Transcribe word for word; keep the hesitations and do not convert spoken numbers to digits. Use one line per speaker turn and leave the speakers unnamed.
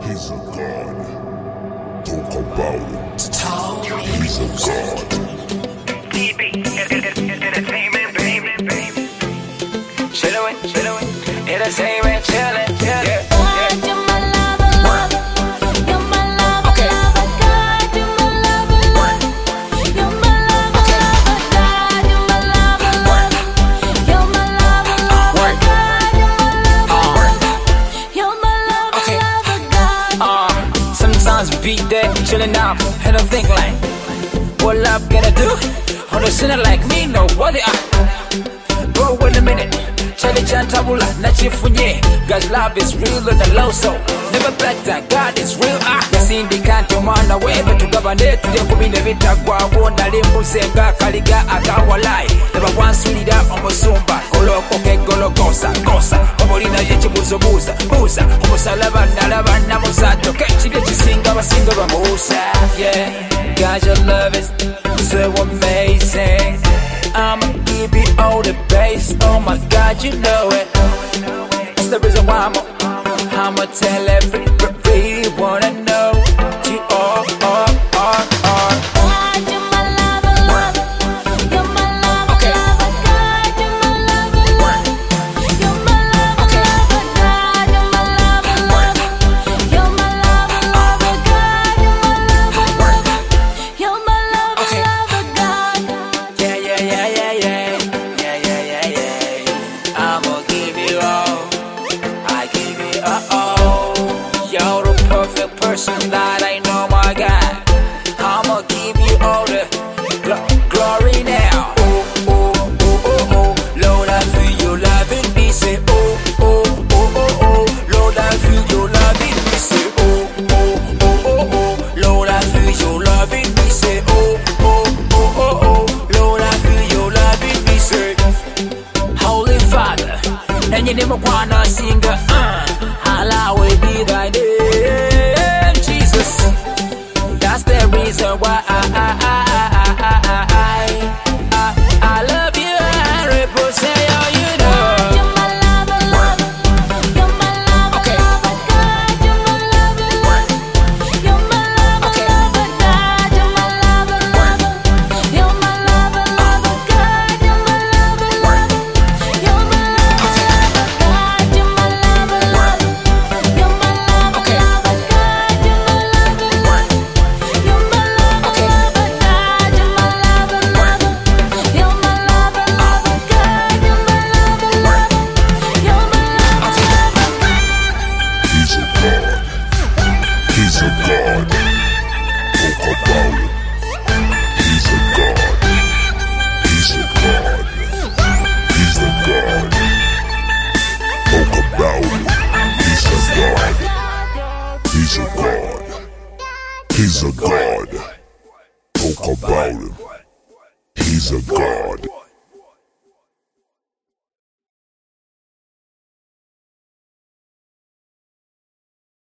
He's a god. Talk about it. He's a god.
D B, entertainment, baby, baby. Chillin', chillin', entertainment, chillin', chillin'. Yeah, yeah.
You're my lover, lover. You're my lover,
Okay.
lover, God. You're my lover, lover. You're my lover, lover, God. You're my lover, lover. You're my lover, lover, God. You're my lover, lover. You're my lover,
Okay.
lover, God.
Uh, sometimes we be there, chillin' out, and I think like, what love gonna do? On a sinner like me, no, what they are. Bro, wait a minute. Charlie Chantabula, Nachifunye. God's love is real on the low, so never back down. God is real. Ah, the scene they can't do man away, but to govern it, they come in the Vita Guawona, Limbu Senga, Kaliga, Agawalai. Never once read it up on Musumba, Golo, Koke, Golo, Gosa, Gosa, Homolina, Yachibuzo, Buza, Buza, Homosalava, Nalava, Namosato, catch it, you sing of a single Musa. Yeah, God, your love is so amazing. I'ma give you all the bass. Oh my God, you know it. That's the reason why I'm I'ma tell everybody wanna know you are, are, are, are.
God, you're my lover, lover. You're my lover,
Okay.
lover, God. You're my lover, lover. You're my lover,
Okay.
lover, God. You're my lover, lover. You're my lover, lover, God. You're my lover, lover. You're my lover,
Okay.
lover, God.
Yeah, yeah, yeah, yeah, yeah. Yeah, yeah, yeah, yeah. I'ma give you all. I give you all. You're the perfect person that I know, my God. I'ma give you all the gl- glory now. Oh, oh, oh, oh, oh. Lord, I feel your love in me. Say, oh, oh, oh, oh, oh. Lord, I feel your love in me. Say, oh, oh, oh, oh, oh. Lord, I feel your love in me. Say, oh, oh, oh, oh, oh. Lord, I feel your love in me. Say, Holy Father, and you never wanna sing a uh, hallowed be thy name, Jesus. That's the reason why I, I, I, I, I, I, I, I love you. I represent you, you know.
You're my lover, lover. You're my lover,
Okay.
lover, God. You're my lover, lover. You're my lover,
Okay.
lover, God. You're my lover, lover. You're my lover, lover, God. You're my lover, lover. You're my lover, lover, God. You're my lover, lover. You're my lover,
Okay.
lover, God. You're my lover, lover. You're my lover,
Okay.
lover, God. You're my lover, lover. You're my lover, lover, God. You're my lover, lover. You're my lover, lover.
He's a god. He's a god. Talk about it. He's a god. He's a god. He's a god. Talk about it. He's a god. He's a god. He's a god. Talk about him. He's a god.